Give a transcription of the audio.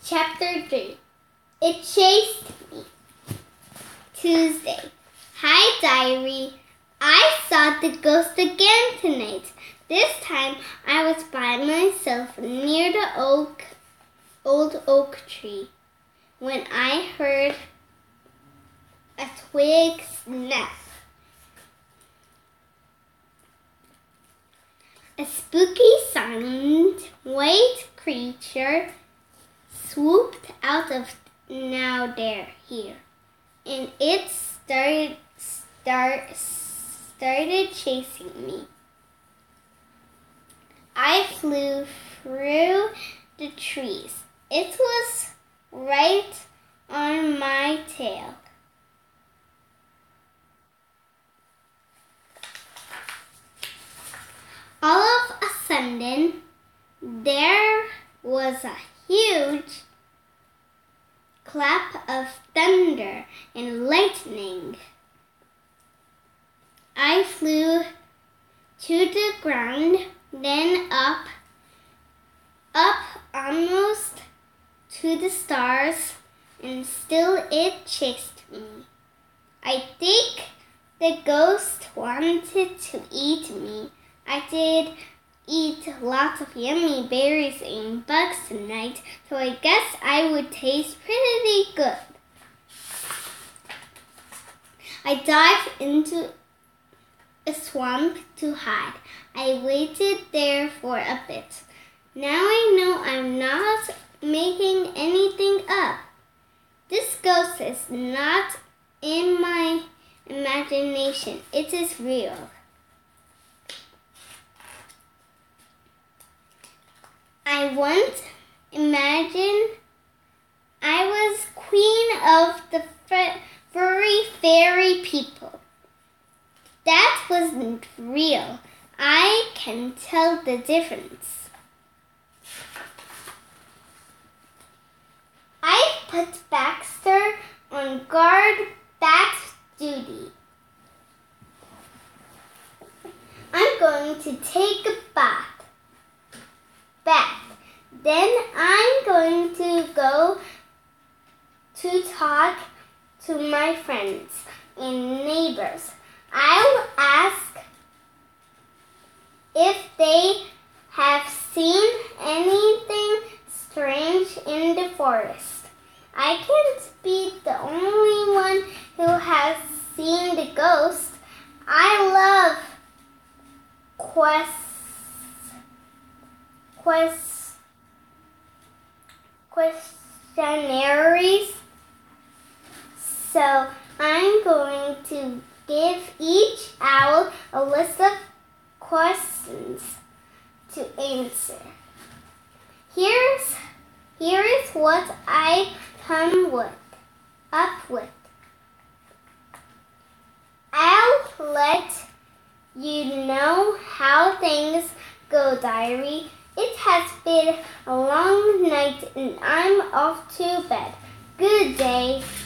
Chapter 3. It chased me. Tuesday. Hi, diary. I saw the ghost again tonight. This time I was by myself near the old oak tree when I heard a twig snap. A spooky silent white creature swooped out of here, and it started chasing me. I flew through the trees. It was right on my tail. All of a sudden, there was a huge clap of thunder and lightning. I flew to the ground, then up almost to the stars, and still it chased me. I think the ghost wanted to eat me. I did eat lots of yummy berries and bugs tonight, so I guess I would taste pretty good. I dived into a swamp to hide. I waited there for a bit. Now I know I'm not making anything up. This ghost is not in my imagination. It is real. I once imagined I was queen of the furry fairy people. That wasn't real. I can tell the difference. I put Baxter on guard bat duty. I'm going to take a bath. Then I'm going to go to talk to my friends and neighbors. I'll ask if they have seen anything strange in the forest. I can't be the only one who has seen the ghost. I love questionnaires, so I'm going to give each owl a list of questions to answer. Here is what I come up with. I'll let you know how things go, diary. It has been a long night and I'm off to bed. Good day.